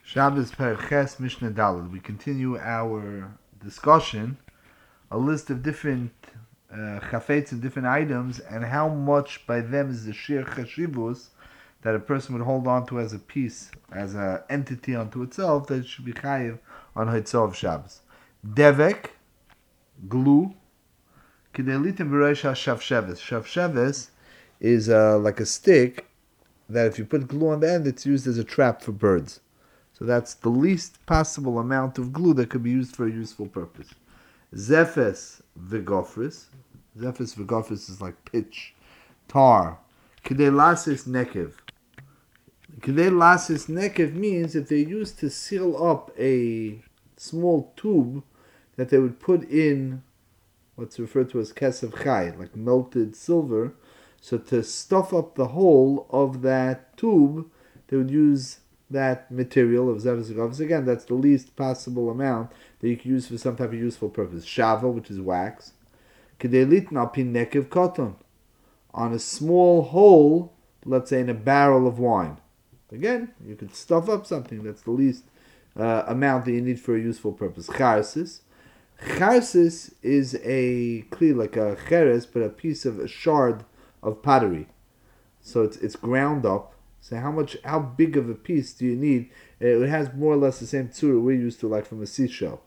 Shabbos Perches Mishnah Daled. We continue our discussion, a list of different chafetz and different items, and how much by them is the sheer chashivus that a person would hold on to as a piece, as an entity unto itself, that it should be chayiv on Haitzah of Shabbos. Devek, glue, kidelitim b'roish ha-shavsheves. Shavsheves is like a stick that if you put glue on the end, it's used as a trap for birds. So that's the least possible amount of glue that could be used for a useful purpose. Zephes v'gofris. Zephes v'gofris is like pitch. Tar. Kidei lasis nekev. Kidei lasis nekev means if they used to seal up a small tube that they would put in what's referred to as kesef chai, like melted silver. So to stuff up the hole of that tube, they would use that material of zevus v'gofris. Again, that's the least possible amount that you can use for some type of useful purpose. Shava, which is wax. K'dei litna pin nekev cotton. On a small hole, let's say in a barrel of wine. Again, you could stuff up something. That's the least amount that you need for a useful purpose. Charsis. Charsis is a kli, like a cheres, but a piece of a shard of pottery. So it's ground up. So how big of a piece do you need? It has more or less the same tzura we're used to, like from a seashell.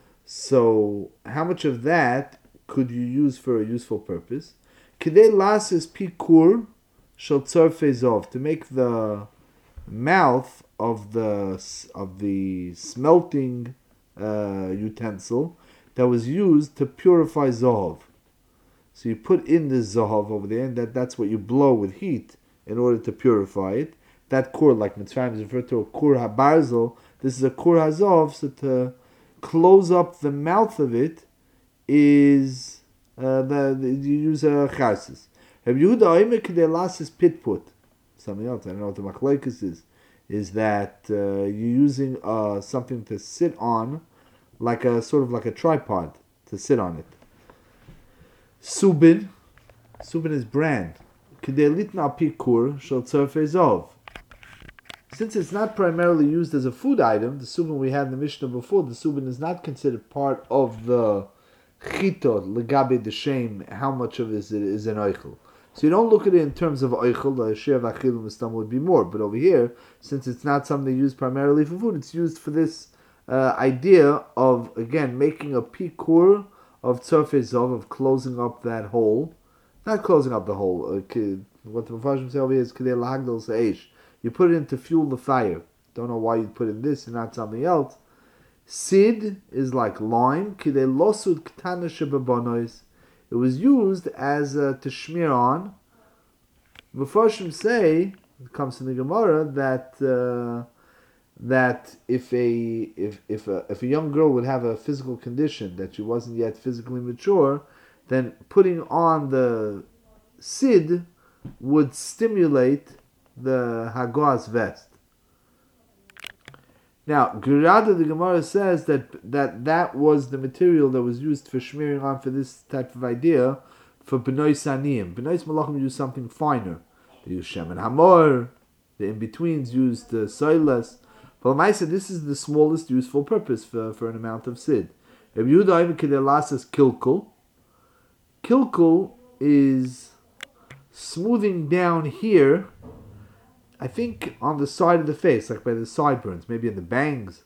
So how much of that could you use for a useful purpose? Kidei lasis pikur shel tzarfezov, to make the mouth of the smelting utensil that was used to purify zohov. So you put in the zohov over there, and that's what you blow with heat in order to purify it. That kur, like Mitzrayim, is referred to a kur habarzel. This is a kur hazov, so to close up the mouth of it is you use a charsis. Rabbi Yehuda oimer k'dei lasis pitput. Something else, I don't know what the machlokes is that you're using something to sit on, like a sort of like a tripod to sit on it. Subin is brand. K'dei litna pikur shel tzarfezov. Since it's not primarily used as a food item, the subin we had in the Mishnah before, the subin is not considered part of the chitot, legabe the shame, how much of it is an oichel. So you don't look at it in terms of oichel, the share of achil mustam would be more. But over here, since it's not something used primarily for food, it's used for this idea of, again, making a pikur of tzarfezov, of closing up that hole. Not closing up the hole. What the Mepharshim say over here is k'dei lahagdol se'esh. You put it in to fuel the fire. Don't know why you put in this and not something else. Sid is like lime. K'dei losud ktana shebabonos. It was used as to smear on. Mepharshim say, it comes in the Gemara, that if a young girl would have a physical condition that she wasn't yet physically mature, then putting on the sid would stimulate the Hagoah's vest. Now, Gerada the Gemara says that was the material that was used for smearing on for this type of idea for B'nai Saniyim. B'nai Malachim use something finer. They use Shem and Hamor. The in-betweens used Soilas. But Lamaisa, this is the smallest useful purpose for an amount of sid. Rabbi Yehuda even Kedelas kilkul. Kilkul is smoothing down here, I think on the side of the face, like by the sideburns, maybe in the bangs.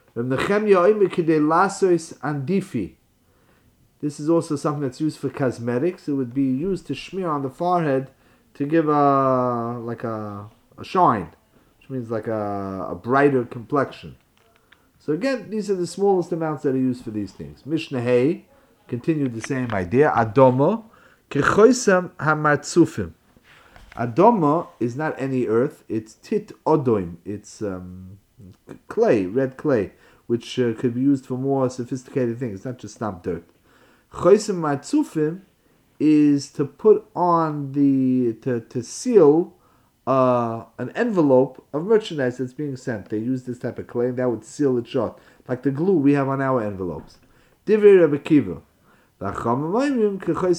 This is also something that's used for cosmetics. It would be used to smear on the forehead to give a shine, which means like a brighter complexion. So again, these are the smallest amounts that are used for these things. Mishnah Hay continued the same idea. Adoma kechoisam hamarzufim. Adoma is not any earth, it's tit odoim. It's clay, red clay, which could be used for more sophisticated things. It's not just stamp dirt. Choisem marzufim is to put on to seal an envelope of merchandise that's being sent. They use this type of clay, and that would seal it shut, like the glue we have on our envelopes. Divrei Rebbe Kiva.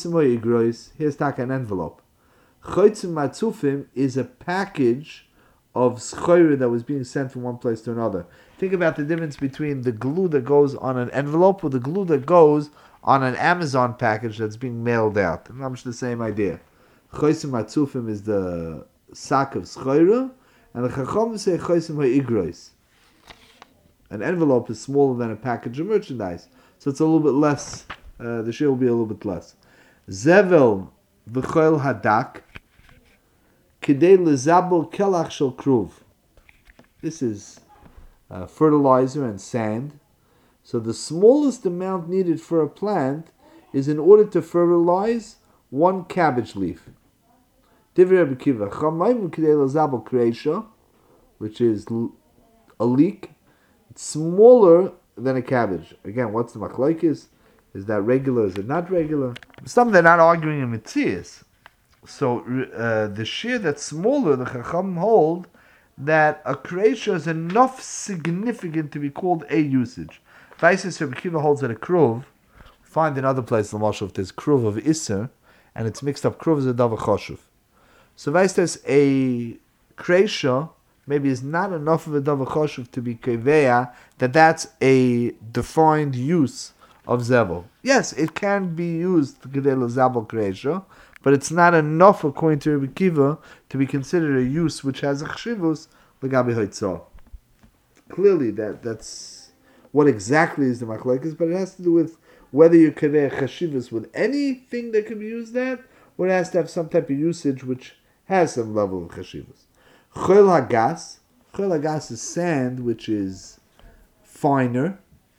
Here's an envelope. Choitzim matzufim is a package of schoira that was being sent from one place to another. Think about the difference between the glue that goes on an envelope or the glue that goes on an Amazon package that's being mailed out. Not much the same idea. Chosim hatzufim is the sack of schoira, and the chacham say chosim ha'igrois. An envelope is smaller than a package of merchandise, so it's a little bit less. The share will be a little bit less. Zevel v'choil hadak kidei lezabel kelach shel kruv. This is fertilizer and sand. So the smallest amount needed for a plant is in order to fertilize one cabbage leaf. Divrei Rabbi Akiva, chamayim kidei lezabel kreisha, which is a leek. It's smaller than a cabbage. Again, what's the machlokes? Is that regular? Is it not regular? Some they're not arguing in Mitzias. So the shear that's smaller, the Chacham hold that a kreisha is enough significant to be called a usage. Vaisis Rabbi Akiva holds that a kruv, find in other places, L'mashal, if there's kruv of Isser, and it's mixed up, kruv is a davar choshuv. So Vaisis a kreisha maybe is not enough of a davar choshuv to be keveya that that's a defined use of zevel. Yes, it can be used to kedei lezabel kreisha, but it's not enough, according to Rabbi Akiva, to be considered a use which has a chshivus legabi hoitzah. Clearly, that's what exactly is the machlokes, but it has to do with whether you kedei chshivus with anything that can be used at, or it has to have some type of usage which has some level of chshivus. Chol hagas is sand which is finer,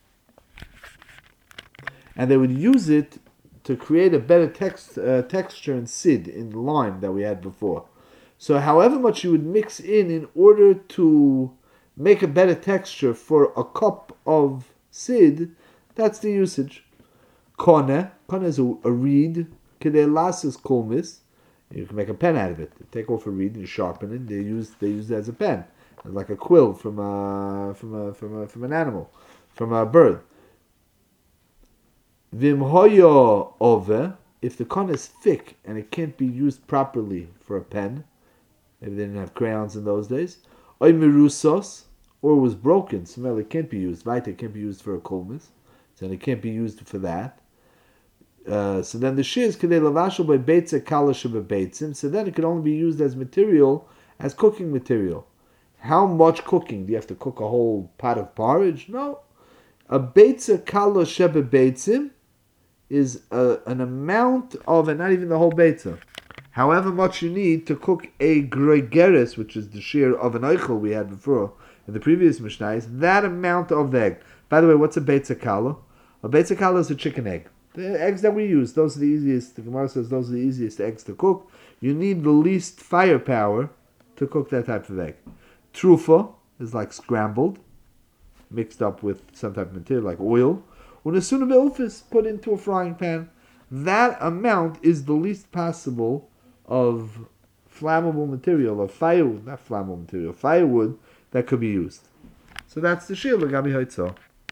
and they would use it to create a better texture in sid, in the lime that we had before. So however much you would mix in order to make a better texture for a cup of sid, that's the usage. Kone is a reed, kedei lasses kolmis. You can make a pen out of it. You take off a reed and you sharpen it. They use it as a pen, like a quill from an animal, from a bird. Vimhoyo ove, if the con is thick and it can't be used properly for a pen, maybe they didn't have crayons in those days. Oy mirusos, or it was broken, so it can't be used. Vita can't be used for a kolmis, so it can't be used for that. So then the shiz kedei lavashel by beitza kalash beitzim. So then it can only be used as material, as cooking material. How much cooking? Do you have to cook a whole pot of porridge? No. A beitza kalash beitzim is an amount of, and not even the whole beitza. However much you need to cook a gregeres, which is the shear of an eichel we had before in the previous mishnah, that amount of egg. By the way, what's a beitza kala? A beitza kala is a chicken egg. The eggs that we use, those are the easiest. The Gemara says those are the easiest eggs to cook. You need the least firepower to cook that type of egg. Trufa is like scrambled, mixed up with some type of material like oil. Unasuna be'ufis, put into a frying pan. That amount is the least possible of flammable material, of firewood, not flammable material, firewood that could be used. So that's the shir l'gabi haitzah.